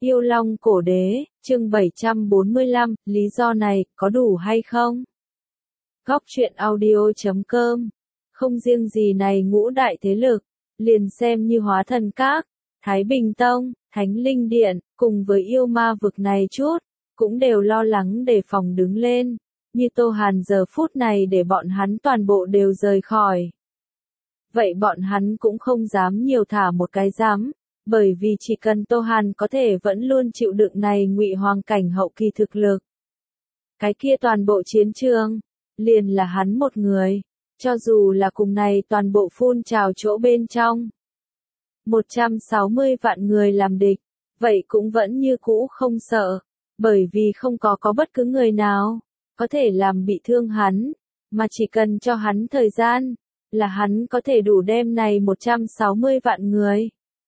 Yêu Long Cổ Đế, chương 745, lý do này, có đủ hay không? Góc truyện audio.com. Không riêng gì này ngũ đại thế lực, liền xem như Hóa Thần Các, Thái Bình Tông, Thánh Linh Điện, cùng với yêu ma vực này chút, cũng đều lo lắng đề phòng đứng lên, như Tô Hàn giờ phút này để bọn hắn toàn bộ đều rời khỏi. Vậy bọn hắn cũng không dám nhiều thả một cái dám, bởi vì chỉ cần Tô Hàn có thể vẫn luôn chịu đựng này ngụy hoàng cảnh hậu kỳ thực lực. Cái kia toàn bộ chiến trường, liền là hắn một người, cho dù là cùng này toàn bộ phun trào chỗ bên trong. 160 vạn người làm địch, vậy cũng vẫn như cũ không sợ, bởi vì không có bất cứ người nào có thể làm bị thương hắn, mà chỉ cần cho hắn thời gian, là hắn có thể đủ đem này 160 vạn người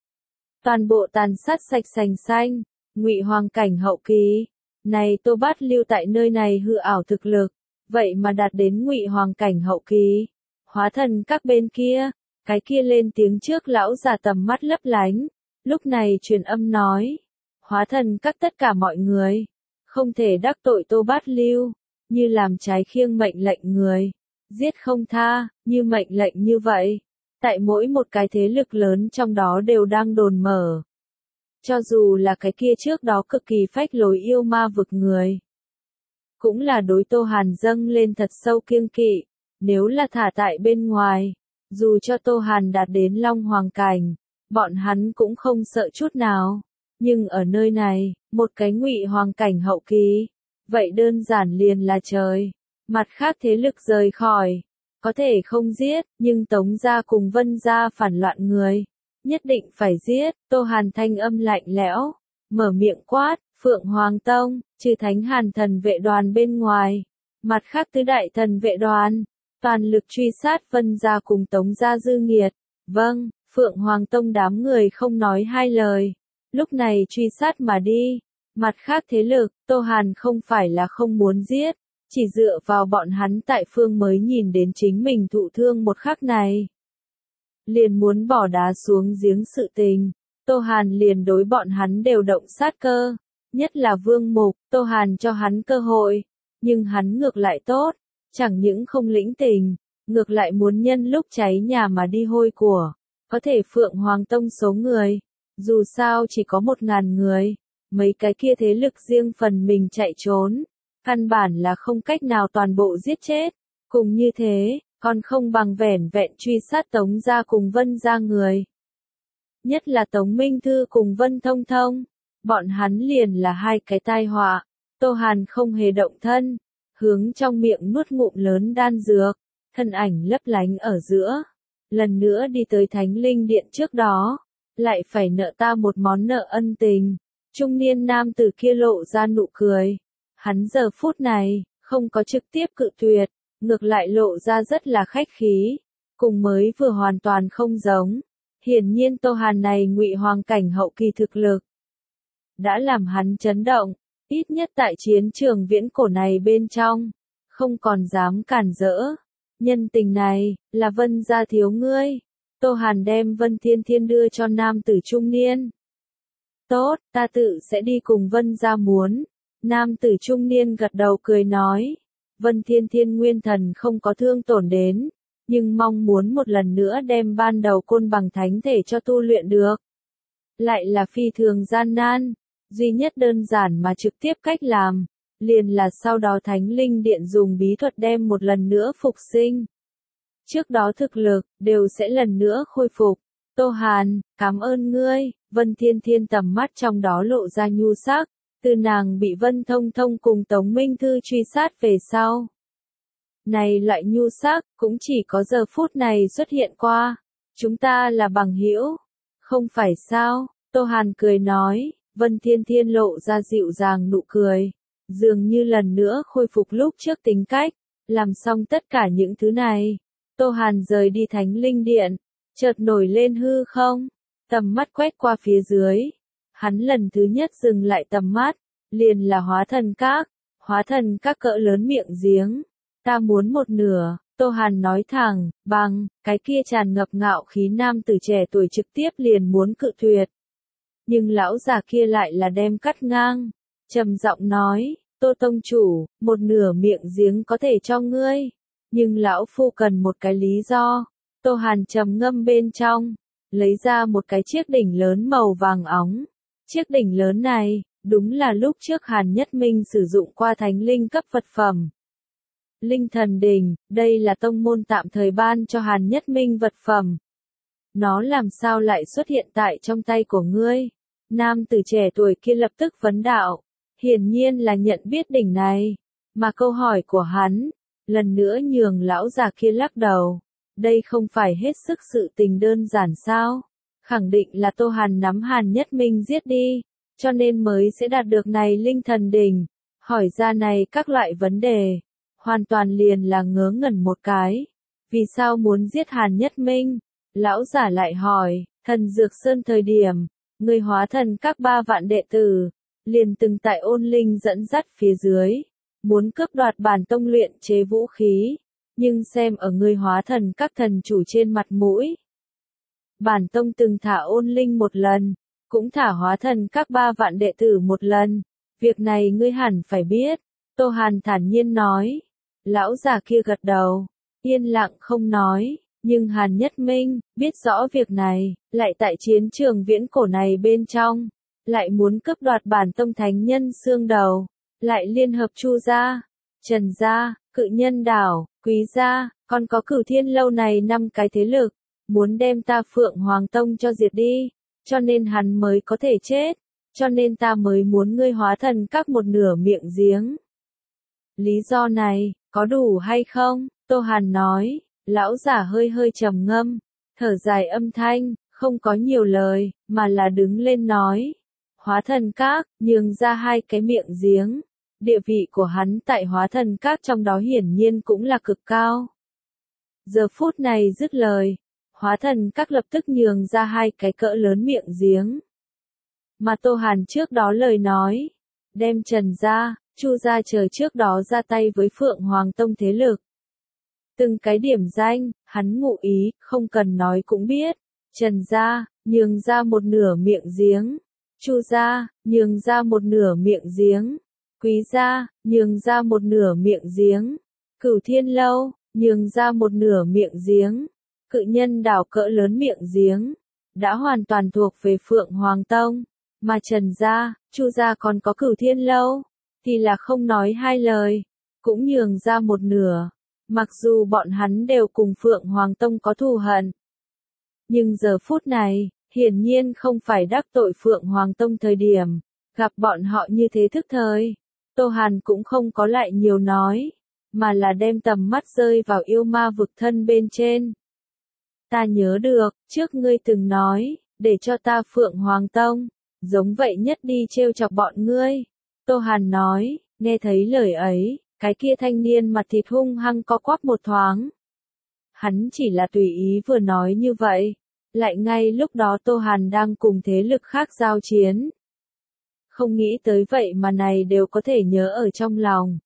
toàn bộ tàn sát sạch sành xanh. Ngụy hoàng cảnh hậu kỳ, này Tô Bát lưu tại nơi này hư ảo thực lực, vậy mà đạt đến ngụy hoàng cảnh hậu kỳ. Hóa Thần Các bên kia, cái kia lên tiếng trước lão già tầm mắt lấp lánh, lúc này truyền âm nói, Hóa Thần Các tất cả mọi người, không thể đắc tội Tô Bát lưu, như làm trái khiêng mệnh lệnh người, giết không tha, như mệnh lệnh như vậy. Tại mỗi một cái thế lực lớn trong đó đều đang đồn mở. Cho dù là cái kia trước đó cực kỳ phách lối yêu ma vực người, cũng là đối Tô Hàn dâng lên thật sâu kiêng kỵ. Nếu là thả tại bên ngoài, dù cho Tô Hàn đạt đến Long Hoàng cảnh, bọn hắn cũng không sợ chút nào. Nhưng ở nơi này, một cái ngụy hoàng cảnh hậu kỳ, vậy đơn giản liền là trời. Mặt khác thế lực rời khỏi, có thể không giết, nhưng Tống gia cùng Vân gia phản loạn người, nhất định phải giết. Tô Hàn thanh âm lạnh lẽo, mở miệng quát, Phượng Hoàng Tông, trừ Thánh Hàn thần vệ đoàn bên ngoài, mặt khác tứ đại thần vệ đoàn, toàn lực truy sát Vân gia cùng Tống gia dư nghiệt. Vâng, Phượng Hoàng Tông đám người không nói hai lời, lúc này truy sát mà đi. Mặt khác thế lực, Tô Hàn không phải là không muốn giết, chỉ dựa vào bọn hắn tại phương mới nhìn đến chính mình thụ thương một khắc này, liền muốn bỏ đá xuống giếng sự tình. Tô Hàn liền đối bọn hắn đều động sát cơ, nhất là Vương Mục. Tô Hàn cho hắn cơ hội, nhưng hắn ngược lại tốt, chẳng những không lĩnh tình, ngược lại muốn nhân lúc cháy nhà mà đi hôi của. Có thể Phượng Hoàng Tông số người, dù sao chỉ có 1000 người, mấy cái kia thế lực riêng phần mình chạy trốn, căn bản là không cách nào toàn bộ giết chết. Cùng như thế, còn không bằng vẻn vẹn truy sát Tống gia cùng Vân gia người. Nhất là Tống Minh Thư cùng Vân Thông Thông, bọn hắn liền là hai cái tai họa. Tô Hàn không hề động thân, hướng trong miệng nuốt ngụm lớn đan dược, thân ảnh lấp lánh ở giữa. Lần nữa đi tới Thánh Linh Điện trước đó, lại phải nợ ta một món nợ ân tình. Trung niên nam tử kia lộ ra nụ cười. Hắn giờ phút này, không có trực tiếp cự tuyệt, ngược lại lộ ra rất là khách khí, cùng mới vừa hoàn toàn không giống. Hiển nhiên Tô Hàn này ngụy hoàng cảnh hậu kỳ thực lực, đã làm hắn chấn động, ít nhất tại chiến trường viễn cổ này bên trong, không còn dám cản rỡ. Nhân tình này, là Vân gia thiếu ngươi. Tô Hàn đem Vân Thiên Thiên đưa cho nam tử trung niên. Tốt, ta tự sẽ đi cùng Vân gia muốn. Nam tử trung niên gật đầu cười nói, Vân Thiên Thiên nguyên thần không có thương tổn đến, nhưng mong muốn một lần nữa đem ban đầu côn bằng thánh thể cho tu luyện được. Lại là phi thường gian nan, duy nhất đơn giản mà trực tiếp cách làm, liền là sau đó Thánh Linh Điện dùng bí thuật đem một lần nữa phục sinh. Trước đó thực lực, đều sẽ lần nữa khôi phục. Tô Hàn, cảm ơn ngươi. Vân Thiên Thiên tầm mắt trong đó lộ ra nhu sắc. Từ nàng bị Vân Thông Thông cùng Tống Minh Thư truy sát về sau. Này loại nhu sắc, cũng chỉ có giờ phút này xuất hiện qua. Chúng ta là bằng hữu, không phải sao? Tô Hàn cười nói. Vân Thiên Thiên lộ ra dịu dàng nụ cười, dường như lần nữa khôi phục lúc trước tính cách. Làm xong tất cả những thứ này, Tô Hàn rời đi Thánh Linh Điện, chợt nổi lên hư không, tầm mắt quét qua phía dưới. Hắn lần thứ nhất dừng lại tầm mắt, liền là Hóa Thần Các. Hóa Thần Các cỡ lớn miệng giếng, ta muốn một nửa. Tô Hàn nói thẳng, bằng, cái kia tràn ngập ngạo khí nam tử trẻ tuổi trực tiếp liền muốn cự tuyệt. Nhưng lão già kia lại là đem cắt ngang, trầm giọng nói, Tô tông chủ, một nửa miệng giếng có thể cho ngươi, nhưng lão phu cần một cái lý do. Tô Hàn trầm ngâm bên trong, lấy ra một cái chiếc đỉnh lớn màu vàng óng. Chiếc đỉnh lớn này, đúng là lúc trước Hàn Nhất Minh sử dụng qua thánh linh cấp vật phẩm. Linh thần đỉnh, đây là tông môn tạm thời ban cho Hàn Nhất Minh vật phẩm. Nó làm sao lại xuất hiện tại trong tay của ngươi? Nam tử trẻ tuổi kia lập tức vấn đạo. Hiển nhiên là nhận biết đỉnh này. Mà câu hỏi của hắn, lần nữa nhường lão già kia lắc đầu. Đây không phải hết sức sự tình đơn giản sao? Khẳng định là Tô Hàn nắm Hàn Nhất Minh giết đi, cho nên mới sẽ đạt được này linh thần đỉnh. Hỏi ra này các loại vấn đề, hoàn toàn liền là ngớ ngẩn một cái. Vì sao muốn giết Hàn Nhất Minh? Lão giả lại hỏi, thần Dược Sơn thời điểm, người hóa thần các 3 vạn đệ tử, liền từng tại ôn linh dẫn dắt phía dưới, muốn cướp đoạt bản tông luyện chế vũ khí, nhưng xem ở người hóa thần các thần chủ trên mặt mũi. Bản tông từng thả ôn linh một lần, cũng thả hóa thần các 3 vạn đệ tử một lần, việc này ngươi hẳn phải biết, Tô Hàn thản nhiên nói. Lão già kia gật đầu, yên lặng không nói. Nhưng Hàn Nhất Minh, biết rõ việc này, lại tại chiến trường viễn cổ này bên trong, lại muốn cướp đoạt bản tông thánh nhân xương đầu, lại liên hợp Chu gia, Trần gia, Cự Nhân đảo, Quý gia, còn có Cửu Thiên lâu này 5 cái thế lực, muốn đem ta Phượng Hoàng Tông cho diệt đi, cho nên hắn mới có thể chết, cho nên ta mới muốn ngươi hóa thần các một nửa miệng giếng. Lý do này, có đủ hay không? Tô Hàn nói. Lão giả hơi hơi trầm ngâm, thở dài âm thanh, không có nhiều lời, mà là đứng lên nói. Hóa thần các, nhường ra 2 cái miệng giếng. Địa vị của hắn tại hóa thần các trong đó hiển nhiên cũng là cực cao. Giờ phút này dứt lời, hóa thần các lập tức nhường ra 2 cái cỡ lớn miệng giếng. Mà Tô Hàn trước đó lời nói, đem Trần gia, Chu gia chờ trước đó ra tay với Phượng Hoàng Tông thế lực. Từng cái điểm danh, hắn ngụ ý, không cần nói cũng biết. Trần gia, nhường ra một nửa miệng giếng. Chu gia, nhường ra một nửa miệng giếng. Quý gia, nhường ra một nửa miệng giếng. Cửu Thiên lâu, nhường ra một nửa miệng giếng. Cự Nhân đảo cỡ lớn miệng giếng, đã hoàn toàn thuộc về Phượng Hoàng Tông. Mà Trần gia, Chu gia còn có Cửu Thiên lâu, thì là không nói 2 lời, cũng nhường ra một nửa. Mặc dù bọn hắn đều cùng Phượng Hoàng Tông có thù hận, nhưng giờ phút này, hiển nhiên không phải đắc tội Phượng Hoàng Tông thời điểm, gặp bọn họ như thế thức thời. Tô Hàn cũng không có lại nhiều nói, mà là đem tầm mắt rơi vào yêu ma vực thân bên trên. Ta nhớ được, trước ngươi từng nói, để cho ta Phượng Hoàng Tông, giống vậy nhất đi trêu chọc bọn ngươi. Tô Hàn nói, nghe thấy lời ấy. Cái kia thanh niên mặt thịt hung hăng co quắp một thoáng. Hắn chỉ là tùy ý vừa nói như vậy. Lại ngay lúc đó Tô Hàn đang cùng thế lực khác giao chiến. Không nghĩ tới vậy mà này đều có thể nhớ ở trong lòng.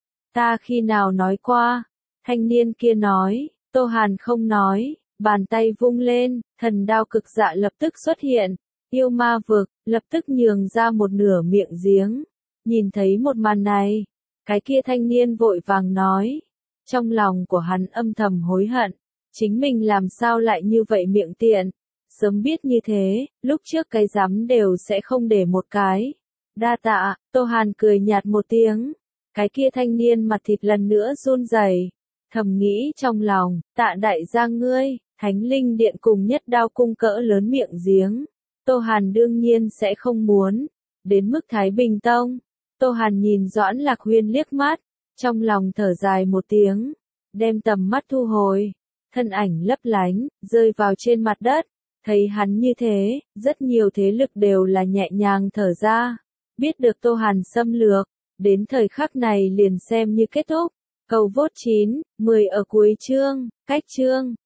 Ta khi nào nói qua? Thanh niên kia nói, Tô Hàn không nói, bàn tay vung lên, thần đao cực dạ lập tức xuất hiện. Yêu ma vực, lập tức nhường ra một nửa miệng giếng. Nhìn thấy một màn này. Cái kia thanh niên vội vàng nói, trong lòng của hắn âm thầm hối hận, chính mình làm sao lại như vậy miệng tiện, sớm biết như thế, lúc trước cái rắm đều sẽ không để một cái. Đa tạ, Tô Hàn cười nhạt một tiếng, cái kia thanh niên mặt thịt lần nữa run rẩy, thầm nghĩ trong lòng, tạ đại gia ngươi, Thánh Linh Điện cùng Nhất Đao cung cỡ lớn miệng giếng, Tô Hàn đương nhiên sẽ không muốn, đến mức Thái Bình Tông. Tô Hàn nhìn Doãn Lạc Huyên liếc mắt, trong lòng thở dài một tiếng, đem tầm mắt thu hồi, thân ảnh lấp lánh, rơi vào trên mặt đất, thấy hắn như thế, rất nhiều thế lực đều là nhẹ nhàng thở ra, biết được Tô Hàn xâm lược, đến thời khắc này liền xem như kết thúc, cầu vote 9, 10 ở cuối chương, cách chương.